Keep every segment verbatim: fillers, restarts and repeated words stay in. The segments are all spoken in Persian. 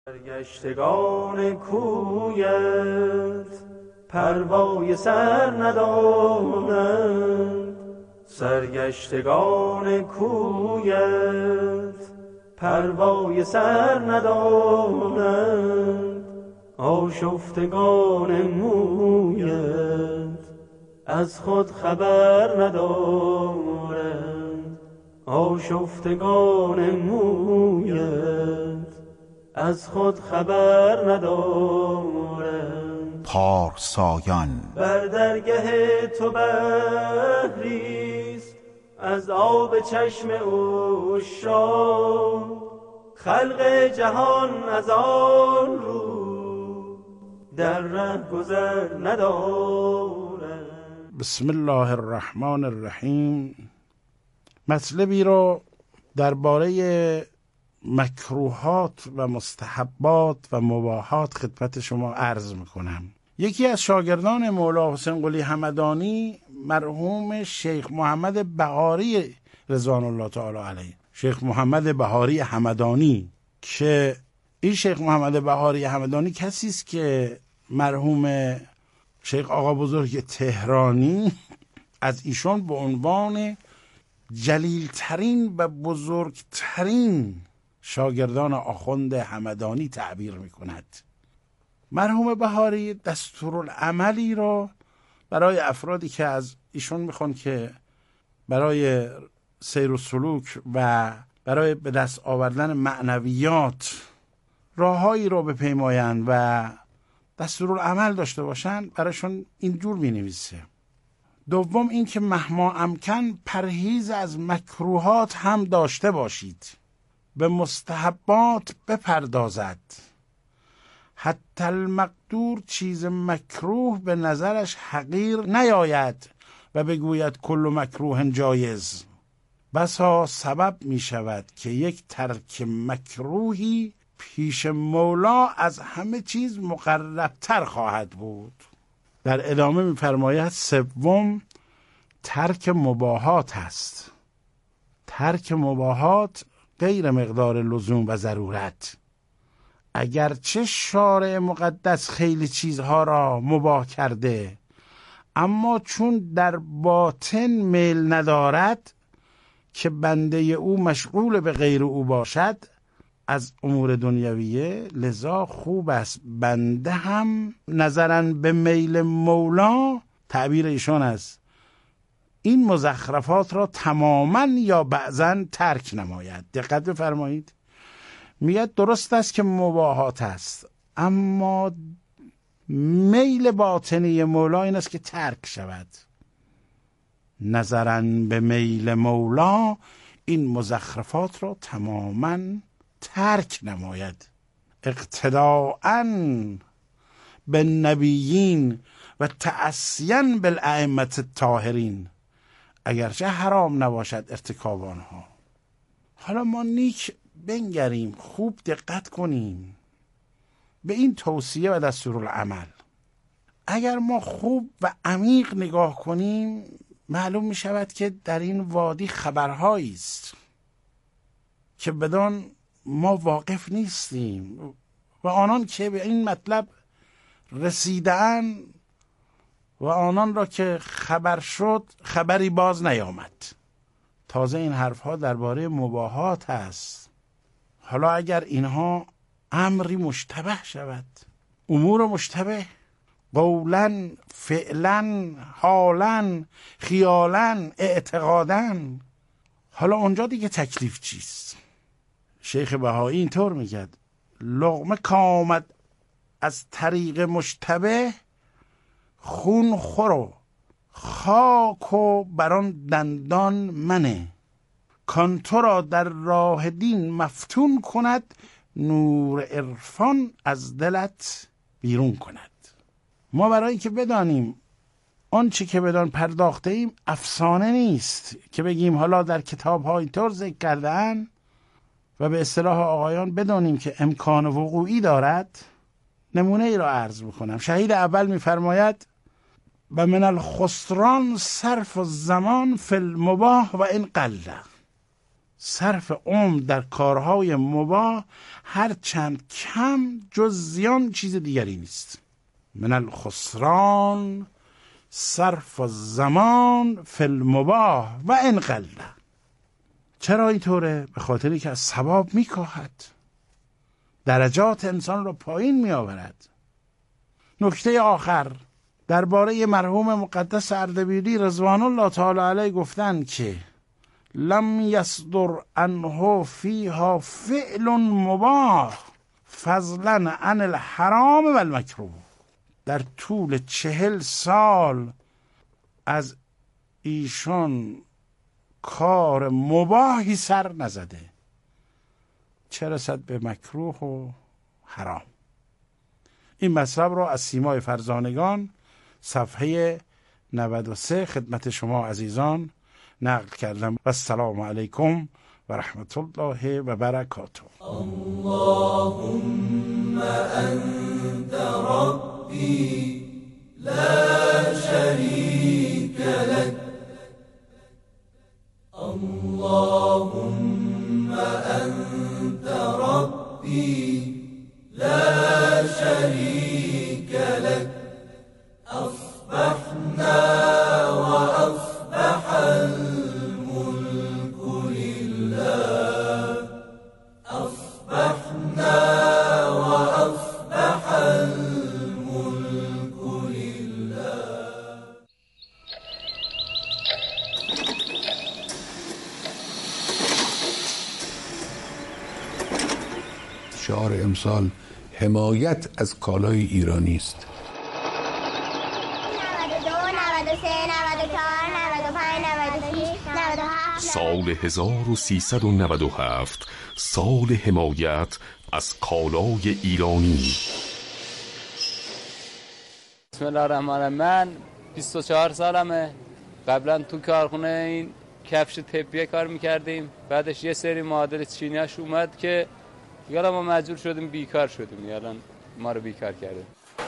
سرگشتگان کویت پروای سر ندارند، سرگشتگان کویت پروای سر ندارند، آشفتگان مویت از خود خبر ندارند، آشفتگان مویت از خود خبر ندارند. پارسایان بر درگه تو بحریست از آب چشم عشاق، خلق جهان از آن رو در ره گذر ندارند. بسم الله الرحمن الرحیم. مطلبی رو درباره مکروهات و مستحبات و مباحات خدمت شما عرض میکنم. یکی از شاگردان مولا حسین قلی همدانی، مرحوم شیخ محمد بهاری رضوان الله تعالی علیه، شیخ محمد بهاری همدانی، که این شیخ محمد بهاری همدانی کسی است که مرحوم شیخ آقا بزرگ تهرانی از ایشان به عنوان جلیلترین و بزرگترین شاگردان آخوند همدانی تعبیر می کند. مرحوم بهاری دستورالعملی را برای افرادی که از ایشون میخوان که برای سیر و سلوک و برای به دست آوردن معنویات راههایی را بپیمایند و دستورالعمل داشته باشند، برایشون اینجور می نویسه. دوم این که مهما امکن پرهیز از مکروهات هم داشته باشید، به مستحبات بپردازد، حتی المقدور چیز مکروه به نظرش حقیر نیاید و بگوید کل مکروه جایز. بسا سبب می شود که یک ترک مکروهی پیش مولا از همه چیز مقربتر خواهد بود. در ادامه می فرماید سوم ترک مباحات است. ترک مباحات غیر مقدار لزوم و ضرورت. اگرچه شارع مقدس خیلی چیزها را مباح کرده، اما چون در باطن میل ندارد که بنده او مشغول به غیر او باشد از امور دنیویه، لذا خوب است بنده هم نظراً به میل مولا، تعبیر ایشان است، این مزخرفات را تماماً یا بعضاً ترک نماید. دقت بفرمایید، میگه درست است که مباحات است، اما میل باطنی مولا این است که ترک شود. نظراً به میل مولا این مزخرفات را تماماً ترک نماید. اقتداءً به نبیین و تأسیاً بالائمة الطاهرین، اگرچه حرام نباشد ارتکاب آنها. حالا ما نیک بنگریم، خوب دقت کنیم به این توصیه و دستورالعمل. اگر ما خوب و عمیق نگاه کنیم معلوم می شود که در این وادی خبرهایی است که بدان ما واقف نیستیم و آنان که به این مطلب رسیدن و آنان را که خبر شد خبری باز نیامد. تازه این حرفها درباره مباحات است. حالا اگر اینها امری مشتبه شود، امور مشتبه، قولاً، فعلاً، حالاً، خیالاً، اعتقاداً، حالا اونجا دیگه تکلیف چیست؟ شیخ بهایی اینطور میگه لقمه کامد از طریق مشتبه، خون خورو خاک و بران دندان منه، کان تو را در راه دین مفتون کند، نور عرفان از دلت بیرون کند. ما برای اینکه بدانیم آنچه که بدان پرداخته ایم افسانه نیست که بگیم حالا در کتاب ها اینطور ذکر کردن و به اصطلاح آقایان بدانیم که امکان وقوعی دارد. نمونه ای را عرض میکنم. شهید اول میفرماید و من الخسران صرف الزمان فی المباح و ان قل. صرف عمر در کارهای مباح هر چند کم جز زیان چیز دیگری نیست. من الخسران صرف الزمان فی المباح و ان قل. چرا اینطوره؟ به خاطری که از ثواب میکاهد، درجات انسان رو پایین می آورد. نکته آخر درباره مرحوم مقدس اردبیلی رضوان الله تعالی علیه گفتن که لم یصدر عنه فیها فعل مباح فضلا عن الحرام و المکروه. در طول چهل سال از ایشون کار مباحی سر نزده، چه رسد به مکروه و حرام. این مطلب رو از سیمای فرزانگان صفحه نود و سه خدمت شما عزیزان نقل کردم. و السلام علیکم و رحمت الله و برکاته. اللهم انت ربی لا شریک لك. اللهم انت ربی لا شریک لك. اصبحنا واصبح الملك لله. اصبحنا واصبح الملك لله. شعار امسال حمایت از کالای ایرانی است. سال هزار و سیصد و نود و هفت، سال حمایت از کالای ایرانی. بسم الله الرحمن الرحیم. من بیست و چهار سالمه. قبلا تو کارخونه این کفش طبیه کار میکردیم. بعدش یه سری معادل چینیاش اومد که یالا ما مجبور شدیم بیکار شدیم. یالا ما رو بیکار کردیم.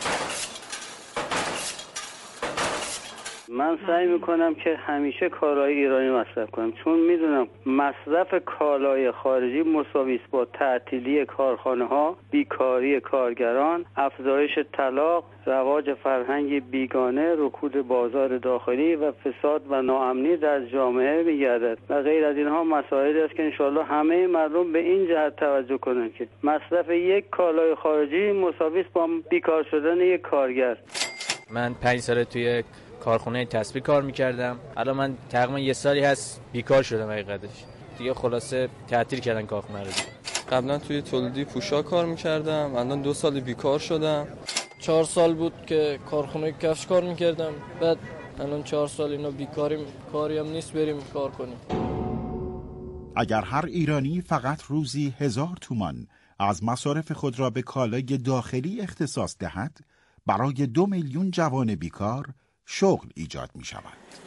من سعی میکنم که همیشه کالای ایرانی مصرف کنم، چون میدونم مصرف کالای خارجی مساوی است با تعطیلی کارخانه ها، بیکاری کارگران، افزایش طلاق، رواج فرهنگ بیگانه، رکود بازار داخلی و فساد و ناامنی در جامعه میگردد و غیر از اینها مسائلی است که انشاءالله همه مردم به این جهت توجه کنند که مصرف یک کالای خارجی مساوی است با بیکار شدن یک کارگر. من پنج سال توی کارخونه تسبیح کار میکردم. الان من تقریبا یه سالی هست بیکار شدم. حقیقتش دیگه خلاصه تعطیل کردن کارخونه رو. قبلا توی تولیدی پوشاک کار میکردم، الان دو سال بیکار شدم. چهار سال بود که کارخونه کفش کار میکردم، بعد الان چهار سال اینا بیکاریم، کاری هم نیست بریم کار کنیم. اگر هر ایرانی فقط روزی هزار تومان از مصارف خود را به کالای داخلی اختصاص دهد، برای دو میلیون جوان بیکار شغل ایجاد می شود.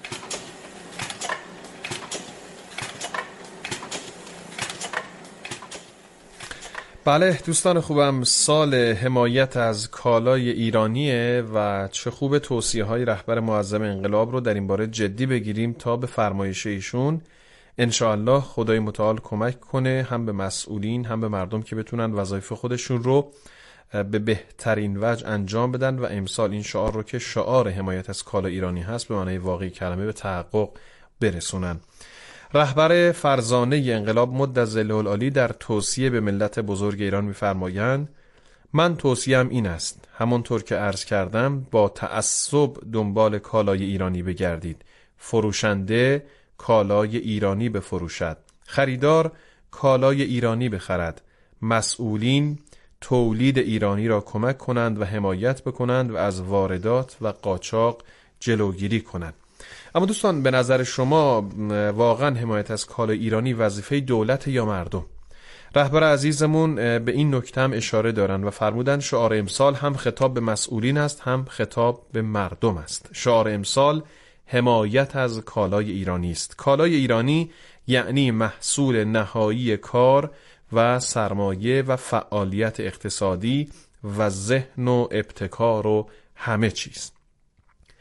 بله دوستان خوبم، سال حمایت از کالای ایرانیه و چه خوب توصیه های رهبر معظم انقلاب رو در این باره جدی بگیریم تا به فرمایش ایشون انشاءالله خدای متعال کمک کنه هم به مسئولین هم به مردم که بتونن وظایف خودشون رو به بهترین وجه انجام بدن و امسال این شعار رو که شعار حمایت از کالای ایرانی هست به معنای واقعی کلمه به تحقق برسونن. رهبر فرزانه انقلاب مد ظله العالی در توصیه به ملت بزرگ ایران می‌فرمایند: من توصیه‌ام این است همونطور که عرض کردم با تعصب دنبال کالای ایرانی بگردید. فروشنده کالای ایرانی بفروشد، خریدار کالای ایرانی بخرد، مسئولین تولید ایرانی را کمک کنند و حمایت بکنند و از واردات و قاچاق جلوگیری کنند. اما دوستان به نظر شما واقعا حمایت از کالای ایرانی وظیفه دولت یا مردم؟ رهبر عزیزمون به این نکته هم اشاره دارن و فرمودن شعار امسال هم خطاب به مسئولین است هم خطاب به مردم است. شعار امسال حمایت از کالای ایرانی است. کالای ایرانی یعنی محصول نهایی کار و سرمایه و فعالیت اقتصادی و ذهن و ابتکار و همه چیز.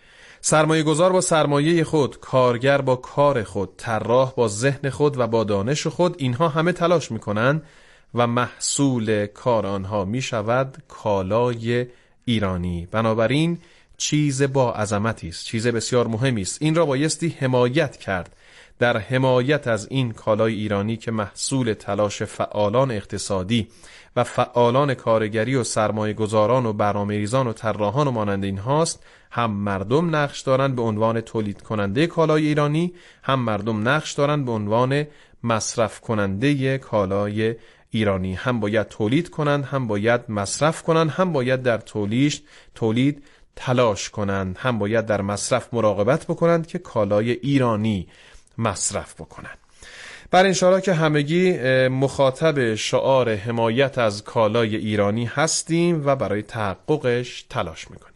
سرمایه گذار با سرمایه خود، کارگر با کار خود، طراح با ذهن خود و با دانش خود، اینها همه تلاش میکنن و محصول کار آنها میشود کالای ایرانی. بنابراین چیز با عظمتی است، چیز بسیار مهمی است. این را بایستی حمایت کرد. در حمایت از این کالای ایرانی که محصول تلاش فعالان اقتصادی و فعالان کارگری و سرمایه گذاران و برنامه‌ریزان و طراحان و مانند این هاست، هم مردم نقش دارند به عنوان تولید کننده کالای ایرانی، هم مردم نقش دارند به عنوان مصرف کننده کالای ایرانی. هم باید تولید کنند، هم باید مصرف کنند، هم باید در تولید تولید تلاش کنند، هم باید در مصرف مراقبت بکنند که کالای ایرانی مصرف بکنند. بر انشالله که همگی مخاطب شعار حمایت از کالای ایرانی هستیم و برای تحققش تلاش میکنیم.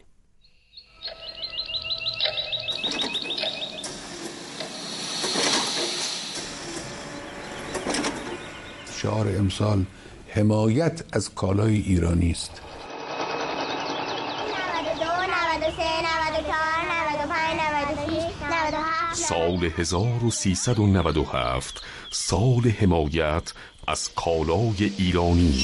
شعار امسال حمایت از کالای ایرانی است. سال هزار و سیصد و نود و هفت، سال حمایت از کالای ایرانی.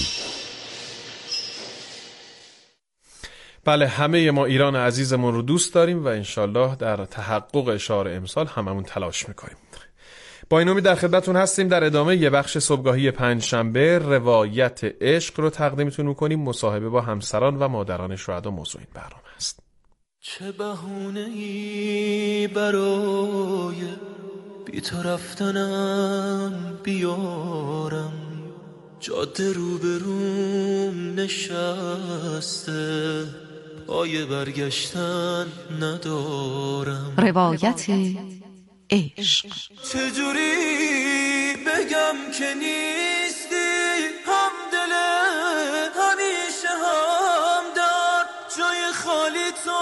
بله، همه ما ایران عزیزمون رو دوست داریم و انشالله در تحقق شعار امسال هممون تلاش میکنیم. با این امید در خدمتتون هستیم. در ادامه یه بخش صبحگاهی پنجشنبه روایت عشق رو تقدیمتون میکنیم. مصاحبه با همسران و مادران شهدا موضوع این برنامه است. چه بهونه‌ای برای بی تو رفتنم بیارم، جاده روبروم نشسته، پای برگشتن ندارم. روایت عشق. چجوری بگم که نیستی همدل همیشه همدار، جای خالی تو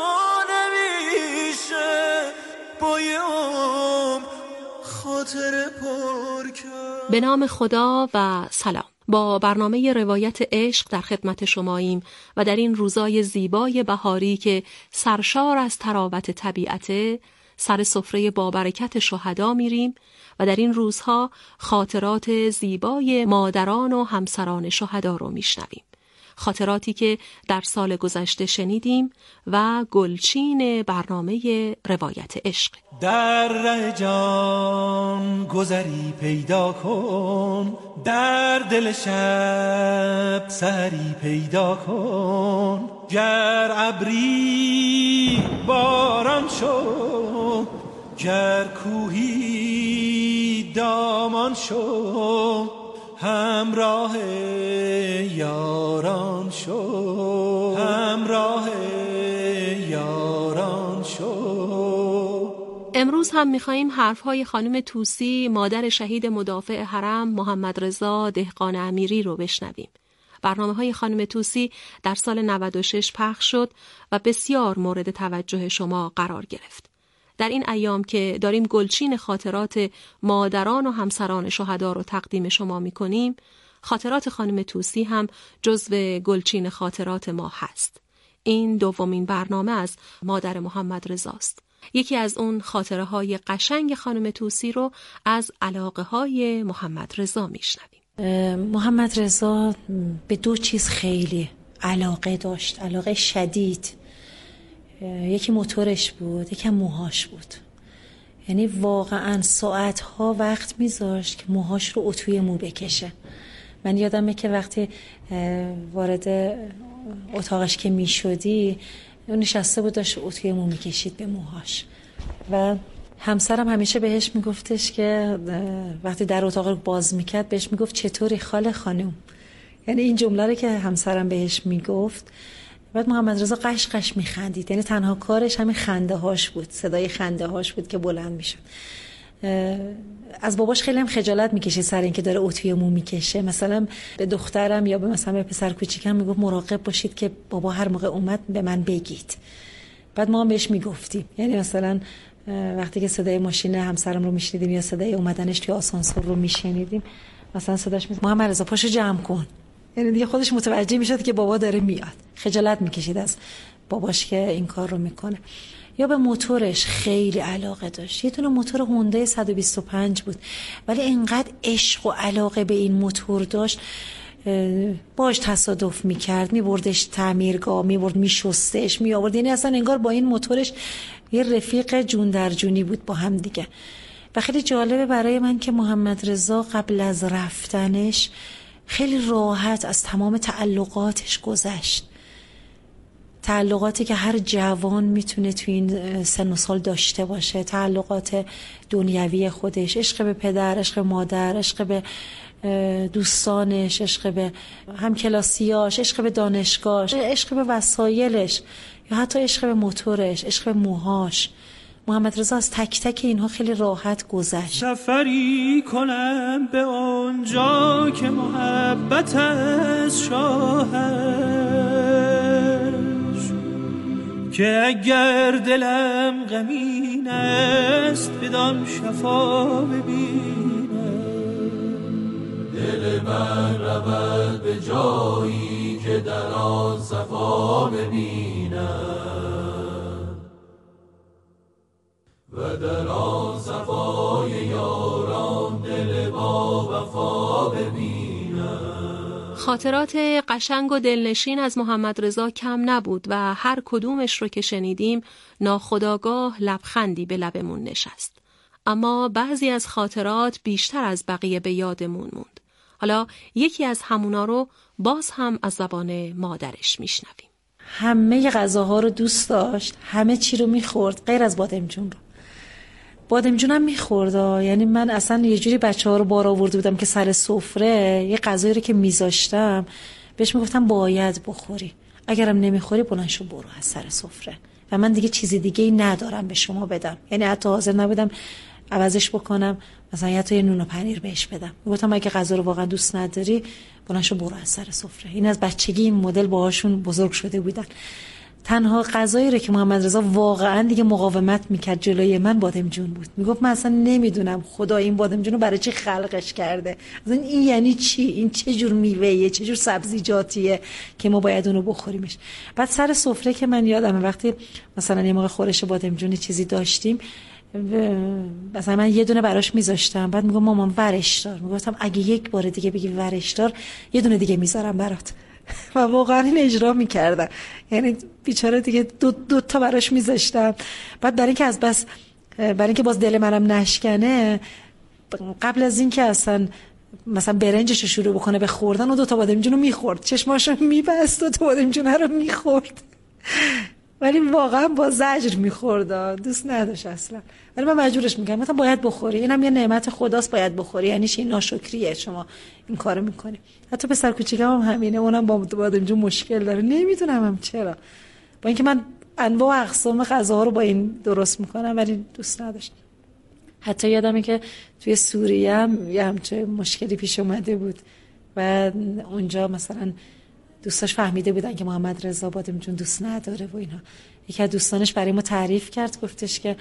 نمیشه بایم خاطر پر کرد. به نام خدا و سلام. با برنامه روایت عشق در خدمت شماییم و در این روزای زیبای بهاری که سرشار از تراوت طبیعته سر سفره با برکت شهدا میریم و در این روزها خاطرات زیبای مادران و همسران شهدا رو میشنویم. خاطراتی که در سال گذشته شنیدیم و گلچین برنامه روایت عشق. در ره جان گذری پیدا کن، در دل شب سری پیدا کن، گر ابری باران شو، گر کوهی دامان شو، همراه یاران شو، همراه یاران شو. امروز هم می‌خوایم حرف‌های خانم طوسی، مادر شهید مدافع حرم محمد رضا دهقان امیری رو بشنویم. برنامه‌های خانم طوسی در سال نود و شش پخش شد و بسیار مورد توجه شما قرار گرفت. در این ایام که داریم گلچین خاطرات مادران و همسران شهدا رو تقدیم شما می‌کنیم، خاطرات خانم طوسی هم جزو گلچین خاطرات ما هست. این دومین برنامه از مادر محمد رضاست. یکی از اون خاطره های قشنگ خانم طوسی رو از علاقه های محمد رضا میشنویم. محمد رضا به دو چیز خیلی علاقه داشت، علاقه شدید. یکی موتورش بود، یکی موهاش بود. یعنی واقعا ساعتها وقت میذاشت که موهاش رو اتوی مو بکشه. من یادمه که وقتی وارد اتاقش که میشدی نشسته بود داشت اتوی مو میکشید به موهاش و همسرم همیشه بهش میگفتش که وقتی در اتاق رو باز میکرد بهش میگفت چطوری خاله خانم. یعنی این جمله رو که همسرم بهش میگفت بعد محمد رضا قش قش میخندید. یعنی تنها کارش همین خنده هاش بود، صدای خنده هاش بود که بلند میشد. از باباش خیلی هم خجالت میکشید سر این که داره اتوی مو میکشه. مثلا به دخترم یا به مثلا به پسر کوچیکم میگفت مراقب باشید که بابا هر موقع اومد به من بگید. بعد ما هم بهش میگفتیم. یعنی مثلا وقتی که صدای ماشین همسرم رو میشنیدیم یا صدای اومدنش توی آسانسور رو میشنیدیم مثلا صداش میاد محمد رضا پاشو جمع کن. یعنی دیگه خودش متوجه میشد که بابا داره میاد. خجالت میکشید از باباش که این کار رو میکنه. یا به موتورش خیلی علاقه داشت. یه دونه موتور هوندای صد و بیست و پنج بود، ولی اینقدر عشق و علاقه به این موتور داشت، باش تصادف میکرد، میبردش تعمیرگاه، میبرد میشستش، میآورد. یعنی اصلا انگار با این موتورش یه رفیق جون در جونی بود با هم دیگه. و خیلی جالبه برای من که محمد رضا قبل از رفتنش خیلی راحت از تمام تعلقاتش گذشت، تعلقاتی که هر جوان میتونه تو این سن و سال داشته باشه، تعلقات دنیوی خودش، عشق به پدر، عشق به مادر، عشق به دوستانش، عشق به همکلاسیاش، عشق به دانشگاهش، عشق به وسایلش، یا حتی عشق به موتورش، عشق به موهاش. محمد رضا از تک تک اینها خیلی راحت گذشت. سفری کنم به اونجا که محبت از شاهش، که اگر دلم غمین است بدان شفا ببینم. دل من رود به جایی که در آن صفا ببینم، و در آن صفای یاران دل با وفا ببینم. خاطرات قشنگ و دلنشین از محمد رضا کم نبود و هر کدومش رو که شنیدیم ناخودآگاه لبخندی به لبمون نشست. اما بعضی از خاطرات بیشتر از بقیه به یادمون موند. حالا یکی از همونا رو باز هم از زبان مادرش میشنویم. همه غذاها رو دوست داشت، همه چی رو میخورد غیر از بادمجون رو. بادمجونم میخورد، یعنی من اصلا یه جوری بچه‌ها رو بار آورده بودم که سر سفره یه غذایی رو که میذاشتم بهش میگفتم باید بخوری، اگرم نمیخوری بلند شو برو از سر سفره، و من دیگه چیزی دیگه ای ندارم به شما بدم. یعنی حتی حاضر نبودم عوضش بکنم، مثلا یا تو یه نون و پنیر بهش بدم. میگفتم اگه غذا رو واقعا دوست نداری بلند شو برو از سر سفره. این از بچگی این مدل باهاشون بزرگ شده بودن. تنها غذایی رو که محمد رضا واقعا دیگه مقاومت میکرد جلوی من بادمجون بود. میگفت من اصلا نمیدونم خدا این بادمجون رو برای چی خلقش کرده، اصلا این یعنی چی، این چه جور میوهیه، چه جور سبزیجاتیه که ما باید اونو بخوریمش. بعد سر سفره که من یادمه وقتی مثلا یه موقع خورش بادمجون چیزی داشتیم، مثلا من یه دونه براش میذاشتم، بعد میگم مامان ورش دار، میگفتم اگه یک بار دیگه بگی ورش دار یه دونه دیگه میذارم برات. و واقعا این اجرا میکردم، یعنی بیچاره دیگه دو, دو تا براش میذاشتم. بعد برای اینکه از بس برای اینکه باز دل منم نشکنه، قبل از اینکه اصلا مثلا برنجش رو شروع بکنه به خوردن و دو تا بادمجون رو میخورد، چشماشو میبست و دو تا بادمجون رو میخورد، ولی واقعا با زجر میخورد، دوست نداشت اصلا. ولی من مجبورش میگم مثلا باید بخوری، اینم یه نعمت خداست باید بخوری، یعنی چی؟ ناشکریه شما این کارو میکنی. حتی پسر کوچیکم هم همینه، اونم با بادمجون مشکل داره، نمیدونم هم چرا، با اینکه من انواع و اقسام غذاها رو با این درست میکنم ولی دوست نداشت. حتی یادمه که توی سوریه هم یه همچه مشکلی پیش اومده بود و اونجا مثلا دوستاش فهمیده بودن که محمد رضا بادمجون دوست نداره و اینا. یکی از دوستانش برای ما تعریف کرد، گفتش که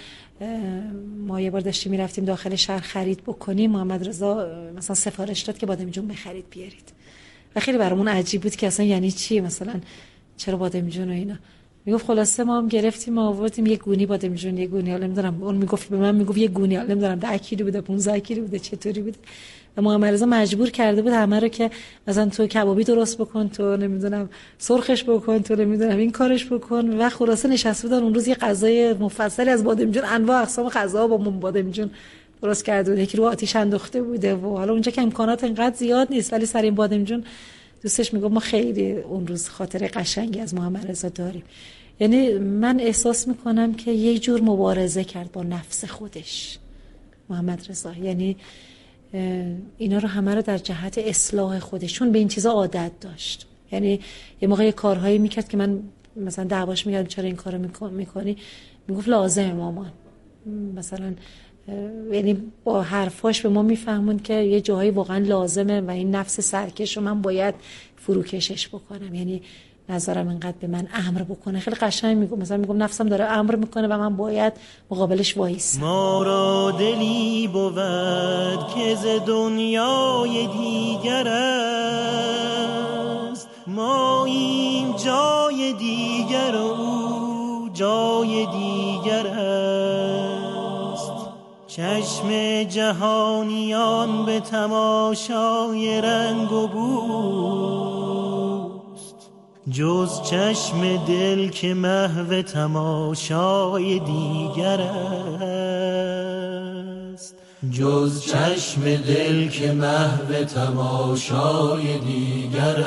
ما یه بار داشتیم میرفتیم داخل شهر خرید بکنیم، محمد رضا مثلا سفارش داد که بادمجون بخرید بیارید و خیلی برامون عجیب بود که اصلا یعنی چی، مثلا چرا بادمجون و اینا. میگفت خلاصه ما هم گرفتیم ما آوردیم یه گونی بادمجون، یه گونی، حالا نمیدونم اون میگفت به من میگفت یه گونی، حالا نمیدونم ده کیلو بوده پانزده کیلو بوده چطوری بوده. و محمد رضا مجبور کرده بود همه رو که مثلا تو کبابی درست بکن، تو نمیدونم سرخش بکن، تو نمیدونم این کارش بکن. و خلاصه نشسته بودن اون روز یه غذای مفصلی از بادمجون، انواع اقسام غذا با بادمجون درست کرده بود، یکی رو آتیش انداخته بوده و حالا اونجا که امکانات انقدر زیاد نیست ولی سر این بادمجون دوستش میگم ما خیلی اون روز خاطره قشنگی از محمد رضا داریم. یعنی من احساس میکنم که یه جور مبارزه کرد با نفس خودش محمد رضا، یعنی اینا رو همه رو در جهت اصلاح خودش، چون به این چیزا عادت داشت. یعنی یه موقع یه کارهایی میکرد که من مثلا دعواش میگردم چرا این کارو میکنی، میگفت لازمه مامان، مثلا یعنی با حرفاش به ما میفهمون که یه جاهایی واقعا لازمه و این نفس سرکش رو من باید فروکشش بکنم، یعنی نظرم انقدر به من امر بکنه. خیلی قشنگ میگم، مثلا میگم نفسم داره امر میکنه و من باید مقابلش وایسم. ما را دلی بود که ز دنیای دیگر است، ماییم جای دیگر و جای دیگر است. چشم جهانیان به تماشای رنگ و بوست، جز چشم دل که محو تماشای دیگر است. جز چشم دل که محو تماشای دیگر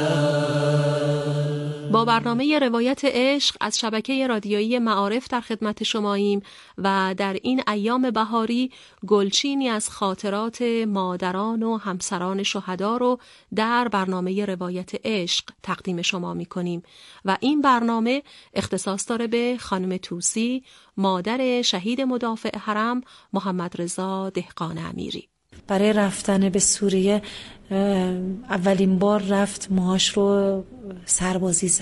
است. با برنامه روایت عشق از شبکه رادیویی معارف در خدمت شماییم و در این ایام بهاری گلچینی از خاطرات مادران و همسران شهدا رو در برنامه روایت عشق تقدیم شما می کنیم و این برنامه اختصاص داره به خانم توسی، مادر شهید مدافع حرم محمد رضا دهقان امیری. برای رفتن به سوریه اولین بار رفت، موهاش رو سربازی زد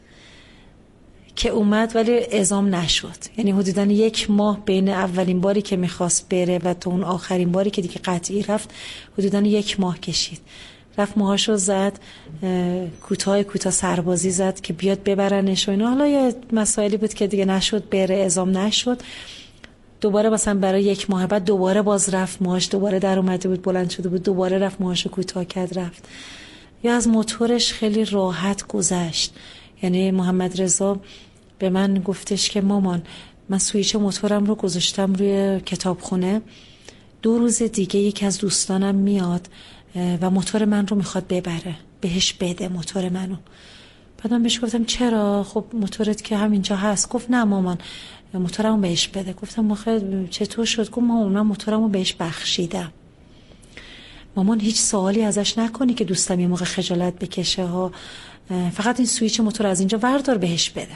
که اومد ولی اعزام نشد. یعنی حدوداً یک ماه بین اولین باری که میخواست بره و تا اون آخرین باری که دیگه قطعی رفت حدوداً یک ماه کشید. رفت موهاش رو زد، کوتاه کوتاه سربازی زد که بیاد ببرنش و اینا. حالا یه مسائلی بود که دیگه نشد بره، اعزام نشد. دوباره مثلا برای یک ماه بعد دوباره باز رفت، موهاش دوباره در اومده بود، بلند شده بود، دوباره رفت موهاشو کوتاه کرد رفت. یا از موتورش خیلی راحت گذشت. یعنی محمد رضا به من گفتش که مامان من سویچ موتورم رو گذاشتم روی کتابخونه، دو روز دیگه یکی از دوستانم میاد و موتور من رو میخواد ببره، بهش بده موتور منو. بعدم بهش گفتم چرا؟ خب موتورت که همینجا هست. گفت نه مامان موتورمو بهش بده. گفتم آخه چطور شد؟ گفت مامان من موتورمو بهش بخشیدم. مامان هیچ سوالی ازش نکنی که دوستم یه موقع خجالت بکشه ها، فقط این سویچ موتور از اینجا وردار بهش بده.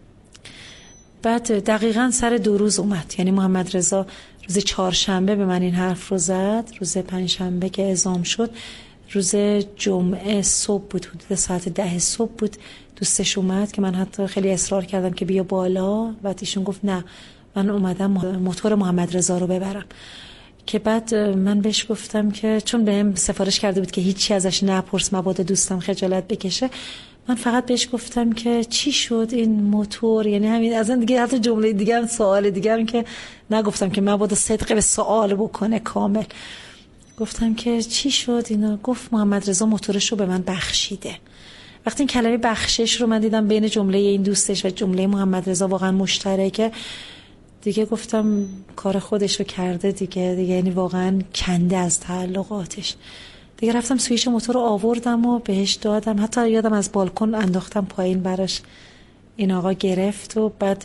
بعد دقیقاً سر دو روز اومد. یعنی محمد رضا روز چهارشنبه به من این حرف رو زد، روز پنجشنبه که اعزام شد، روز جمعه صبح بود، حدود ساعت ده صبح بود، دوستش اومد که من حتی خیلی اصرار کردم که بیا بالا و ایشون گفت نه من اومدم موتور محمد رضا رو ببرم. که بعد من بهش گفتم که چون بهم سفارش کرده بود که هیچی ازش نپرس مبادا دوستم خجالت بکشه، من فقط بهش گفتم که چی شد این موتور. یعنی همین، از این دیگه حتی جمله دیگه هم سوال دیگه هم که نگفتم که مبادا صدق به سوال بکنه کامل. گفتم که چی شد اینا؟ گفت محمد رضا موتورش رو به من بخشیده. وقتی این کلمه بخشش رو من دیدم بین جمله این دوستش و جمله محمد رضا واقعا مشترکه، دیگه گفتم کار خودش رو کرده دیگه دیگه یعنی واقعا کنده از تعلقاتش. دیگه رفتم سویچ موتور رو آوردم و بهش دادم، حتی یادم از بالکن انداختم پایین براش، این آقا گرفت و بعد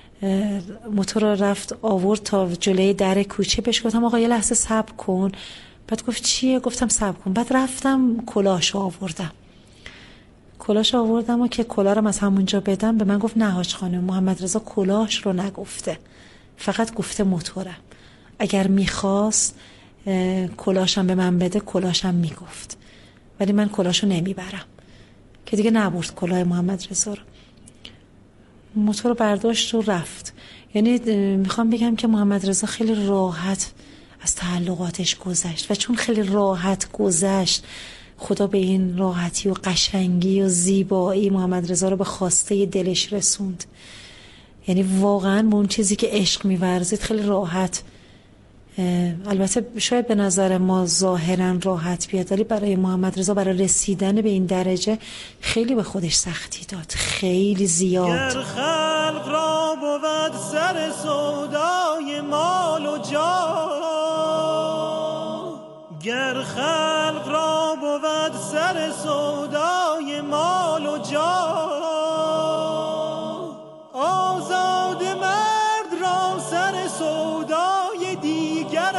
موتور رو رفت آورد تا جلوی در کوچه. بهش گفتم آقا یه لحظه صبر کن. بعد گفت چیه؟ گفتم صبر کن. بعد رفتم کلاهش آوردم کلاهش آوردم و که کلاه رو از همونجا بدم، به من گفت نه حاج خانم محمد رضا کلاهش رو نگفته، فقط گفته موتورم. اگر میخواست کلاهشم به من بده کلاهشم میگفت، ولی من کلاهشو نمیبرم. که دیگه نبرد کلاه محمد رضا رو، موتور رو برداشت و رفت. یعنی میخوام بگم که محمد رضا خیلی راحت از تعلقاتش گذشت و چون خیلی راحت گذشت خدا به این راحتی و قشنگی و زیبایی محمد رضا رو به خواسته دلش رسوند. یعنی واقعا به اون چیزی که عشق می‌ورزید خیلی راحت، البته شاید به نظر ما ظاهرا راحت بیاد، ولی برای محمد رضا برای رسیدن به این درجه خیلی به خودش سختی داد، خیلی زیاد. گر خلق را بود سر سودای مال و جاه، گر خلق را بود سر سودای مال و جاه، آزاد مرد را سر سودای دیگر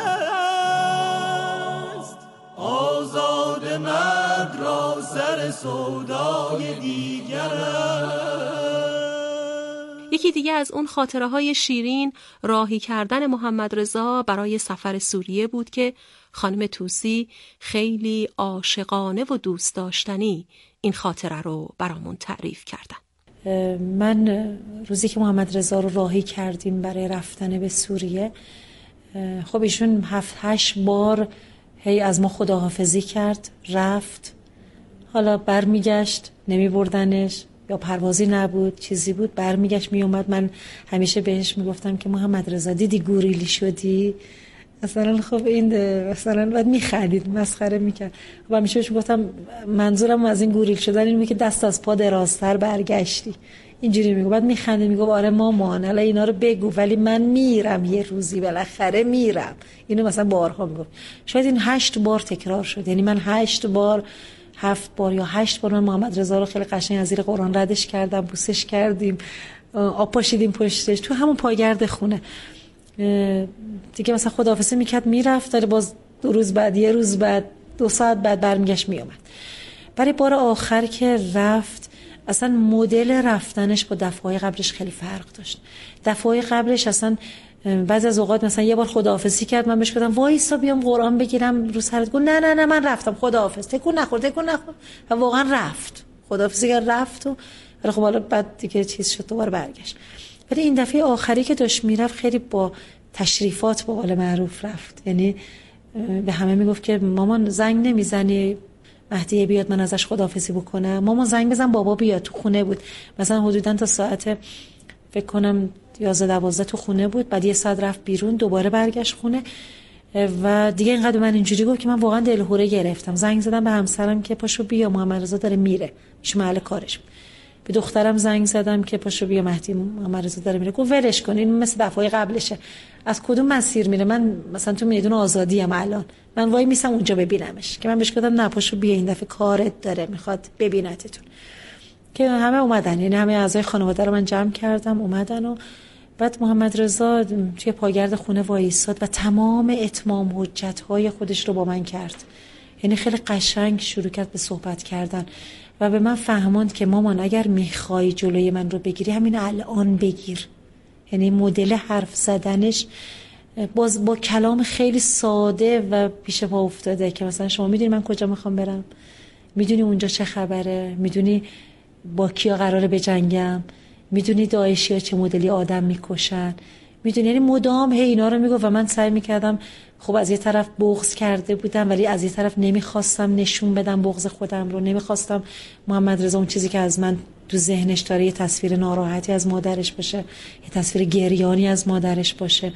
است، آزاد مرد را سر سودای دیگر است. یکی دیگه از اون خاطره های شیرین راهی کردن محمد رضا برای سفر سوریه بود که خانم توسی خیلی عاشقانه و دوست داشتنی این خاطره رو برامون تعریف کردن. من روزی که محمد رضا رو راهی کردیم برای رفتن به سوریه، خب ایشون هفت هشت بار هی از ما خداحافظی کرد، رفت، حالا برمیگشت نمی بردنش، یا پروازی نبود چیزی بود برمیگشت میومد. من همیشه بهش میگفتم که محمد رضا دیدی گوریلی شدی مثلا. خب این مثلا بعد میخندید مسخره میکرد. خب همیشه بهش گفتم منظورم از این گوریل شدن اینه که دست از پا درازتر برگشتی اینجوری میگه. بعد میخنده میگه آره مامان حالا اینا رو بگو ولی من میرم یه روزی بالاخره میرم. اینو مثلا بارها میگفت. شاید این هشت بار تکرار شد. یعنی من هشت بار هفت بار یا هشت بار من محمد رضا رو خیلی قشنگ از زیر قرآن ردش کردم بوسش کردیم آب پاشیدیم پشتش تو همون پاگرد خونه دیگه. مثلا خداحافظی میکرد میرفت داره باز دو روز بعد یه روز بعد دو ساعت بعد برمیگشت میومد. برای بار آخر که رفت اصلا مدل رفتنش با دفعه‌های قبلش خیلی فرق داشت. دفعه‌های قبلش اصلا بعضی از اوقات مثلا یه بار خداحافظی کرد من بهش گفتم وایسا بیام قرآن بگیرم رو سرت گفت نه نه نه من رفتم خداحافظ تکون نخور تکون نخور و واقعا رفت خداحافظی کرد رفت و ولی خب حالا بعد دیگه چیز شد دوباره برگشت. ولی این دفعه آخری که داشت میرفت خیلی با تشریفات به قول معروف رفت. یعنی به همه میگفت که مامان زنگ نمیزنی مهدی بیاد من ازش خداحافظی بکنم. مامان زنگ بزن بابا بیاد تو خونه بود. مثلا حدوداً تا ساعت فکر کنم یازده دوازده تو خونه بود بعد یه ساعت رفت بیرون دوباره برگشت خونه و دیگه اینقدر من اینجوری گفت که من واقعا دلهوره گرفتم. زنگ زدم به همسرم که پاشو بیا محمد رضا داره میره میشه محل کارش. به دخترم زنگ زدم که پاشو بیا مهدی محمد رضا داره میره. گفت ولش کن این مثل دفعه قبلشه. از کدوم مسیر میره؟ من مثلا تو میدون آزادی ام الان من وای میسم اونجا ببینمش که من بهش گفتم نه پاشو بیا این دفعه کارت داره میخواد ببینتتون. که همه اومدن یعنی همه اعضای خانواده رو من جمع کردم اومدن و بعد محمد رضا توی پاگرد خونه وایساد و تمام اتمام حجت‌های خودش رو با من کرد. یعنی خیلی قشنگ شروع کرد به صحبت کردن و به من فهماند که مامان اگر میخوای جلوی من رو بگیری همین الان بگیر. یعنی مدل حرف زدنش باز با کلام خیلی ساده و پیش پا افتاده که مثلا شما میدونی من کجا میخوام برم، میدونی اونجا چه خبره، میدونی با کیا قراره بجنگم، میدونی داعشی ها چه مدلی آدم میکشن، میدونی. یعنی مدام هی اینا رو میگفت و من سعی میکردم خب از یه طرف بغض کرده بودم ولی از یه طرف نمیخواستم نشون بدم بغض خودم رو. نمیخواستم محمد رضا اون چیزی که از من تو ذهنش داره یه تصویر ناراحتی از مادرش باشه، یه تصویر گریانی از مادرش باشه.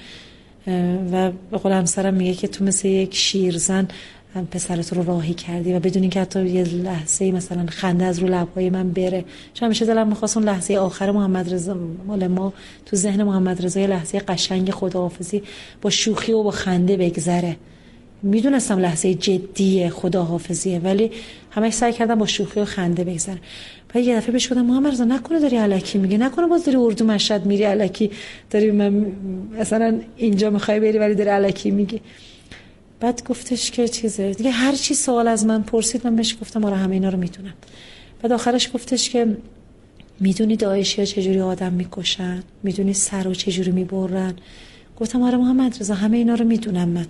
و به قول همسرم میگه که تو مثل یک شیرزن هم پسرت رو راهی کردی و بدون اینکه حتی یه لحظه مثلا خنده از رو لب‌های من بره. چون همیشه دلم می‌خواست اون لحظه آخر محمد رضا مال ما تو ذهن محمد رضا یه لحظه قشنگ خداحافظی با شوخی و با خنده بگذره. میدونستم لحظه جدی خداحافظیه ولی همش سعی کردم با شوخی و خنده بگذره. بعد یه دفعه بهش گفتم محمد رضا نکنه داری الکی میگی، نکنه باز داری اردو مشهد میری الکی داری من مثلا اینجا می‌خوای بری ولی داری الکی میگی. بعد گفتش که چیزه دیگه هر چی سوال از من پرسید من بهش گفتم آره همه اینا رو میدونم. بعد آخرش گفتش که میدونی داعشی‌ها چجوری آدم میکشن، میدونی سرو چجوری میبرن. گفتم آره محمد رضا همه اینا رو میدونم من.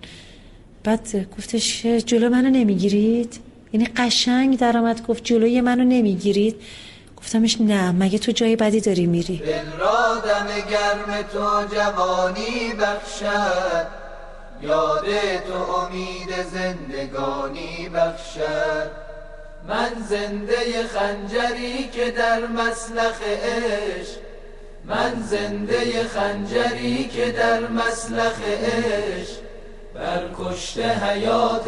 بعد گفتش که جلو منو نمیگیرید؟ یعنی قشنگ در آمد گفت جلوی منو نمیگیرید. گفتمش نه مگه تو جای بدی داری میری؟ دل را دم گرم تو جوانی بخشد، یاد تو امید زندگانی بخشد. من زنده خنجری که در مسلخ عشق، من زنده خنجری که در مسلخ عشق، بر کشته حیات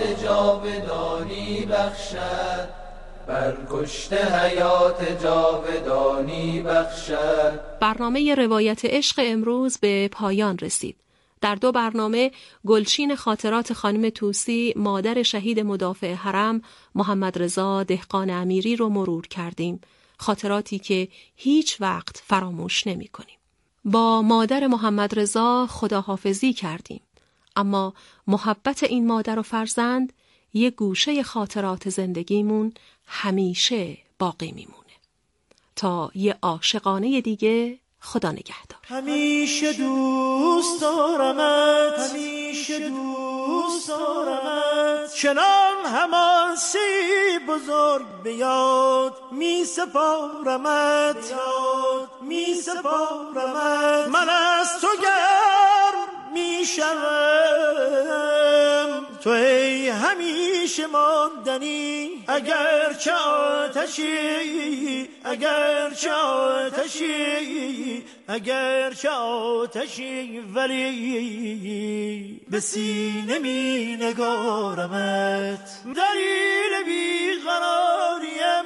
جاودانی بخشد، بر کشته حیات جاودانی بخشد. برنامه روایت عشق امروز به پایان رسید. در دو برنامه گلچین خاطرات خانم طوسی مادر شهید مدافع حرم محمد رضا دهقان امیری رو مرور کردیم. خاطراتی که هیچ وقت فراموش نمی کنیم. با مادر محمد رضا خداحافظی کردیم. اما محبت این مادر و فرزند یه گوشه خاطرات زندگیمون همیشه باقی میمونه. تا یه عاشقانه دیگه خدا نگهدار. همیشه دوست دارمت، همیشه دوست دارمت، چنان حماسی بزرگ بیاد می سپارمت، می سپارمت. من از تو گرم می شوم، تو ای همیشه ماندنی، اگر چه آتشی اگر چه آتشی اگر چه آتشی ولی به سینه می نگارمت، دلیل بیقراریم